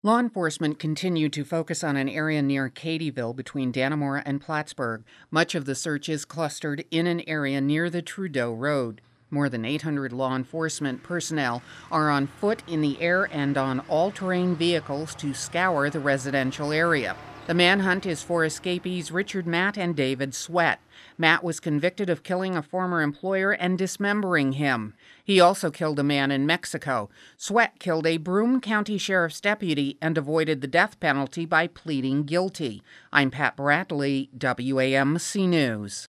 Law enforcement continued to focus on an area near Cadieville between Dannemora and Plattsburgh. Much of the search is clustered in an area near the Trudeau Road. More than 800 law enforcement personnel are on foot, in the air, and on all-terrain vehicles to scour the residential area. The manhunt is for escapees Richard Matt and David Sweat. Matt was convicted of killing a former employer and dismembering him. He also killed a man in Mexico. Sweat killed a Broome County Sheriff's deputy and avoided the death penalty by pleading guilty. I'm Pat Bradley, WAMC News.